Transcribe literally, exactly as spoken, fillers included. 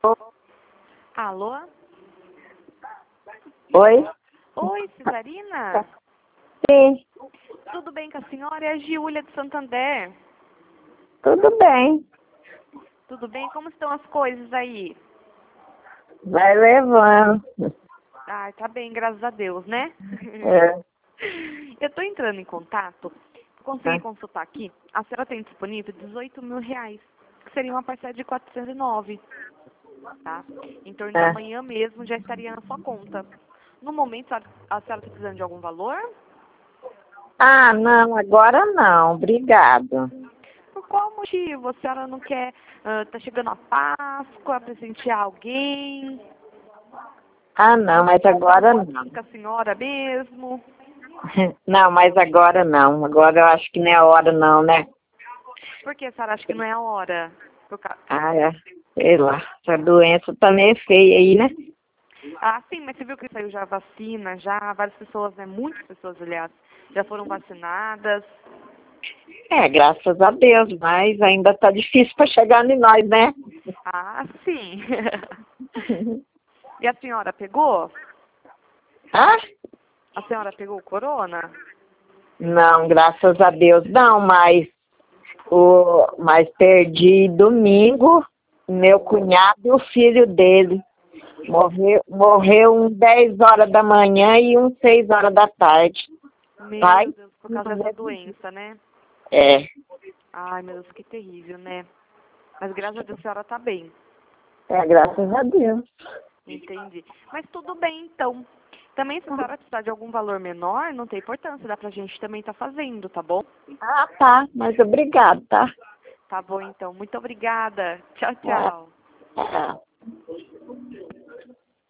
Alô? Oi? Oi, Cesarina? Sim, Tudo bem com a senhora? É a Giulia de Santander. tudo bem. Tudo bem? Como estão as coisas aí? Vai levando. Ai, tá bem, graças a Deus, né? É, Eu tô entrando em contato, consegui tá. consultar aqui. A senhora tem disponível dezoito mil reais, que seria uma parcela de quatrocentos e nove, tá? Em torno da É. manhã mesmo já estaria na sua conta. No momento, a a senhora tá precisando de algum valor? Ah, não, agora não, obrigado. Por qual motivo? A senhora não quer, ah, tá chegando a Páscoa, presentear alguém? Ah, não, mas Comprar agora uma não. com a senhora mesmo? Não, mas agora não. Agora eu acho que não é a hora não, né? Por que a senhora acha que não é a hora? Por ca- Ah, é. Sei lá, essa doença tá meio feia aí, né? Ah, sim, mas você viu que saiu já a vacina, já várias pessoas, né? Muitas pessoas, aliás, já foram vacinadas. É, graças a Deus, mas ainda tá difícil para chegar em nós, né? Ah, sim. E a senhora pegou? Ah? A senhora pegou o corona? Não, graças a Deus não, mas o mas perdi domingo meu cunhado e o filho dele. Morreu, morreu um dez horas da manhã e um seis horas da tarde. Pai? Meu Deus, por causa dessa doença, né? É, Ai, meu Deus, que terrível, né? Mas graças a Deus a senhora tá bem. é, graças a Deus. Entendi. Mas tudo bem, então. Também, se a senhora precisar de algum valor menor, não tem importância, dá pra gente também estar fazendo, tá bom? Ah, tá, mas obrigado, tá? Tá bom, então. Muito obrigada. Tchau, É, tchau. é.